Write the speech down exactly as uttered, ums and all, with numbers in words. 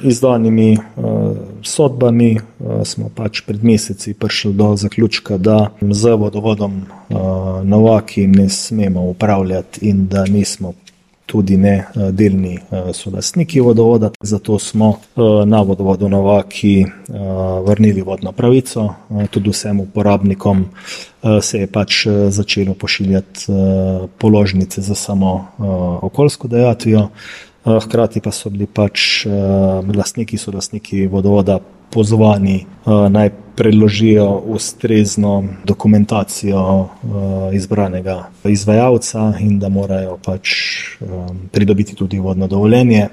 izdanimi sodbami smo pač pred meseci prišli do zaključka, da z vodovodom Novaki ne smemo upravljati in da nismo tudi ne delni solastniki vodovoda. Zato smo na vodovodu Novaki vrnili vodno pravico. Tudi vsem uporabnikom se je pač začelo pošiljati položnice za samo okoljsko dajatvijo. Hkrati pa so bili pač lastniki, solastniki vodovoda pozvani naj predložijo ustrezno dokumentacijo izbranega izvajalca in da morajo pač pridobiti tudi vodno dovoljenje.